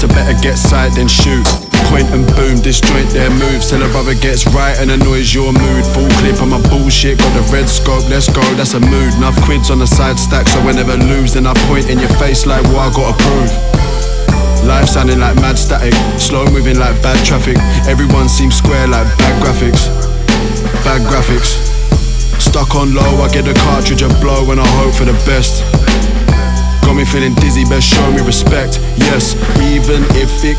better get sight than shoot. Point and boom, disjoint their moves till a brother gets right and annoys your mood. Full clip on my bullshit, got the red scope, let's go, that's a mood. Enough quids on the side stack so I never lose. Then I point in your face like what I gotta prove. Life sounding like mad static, slow moving like bad traffic. Everyone seems square like bad graphics. Bad graphics. Stuck on low, I get the cartridge a blow and I hope for the best. Got me feeling dizzy, best show me respect. Yes, even if it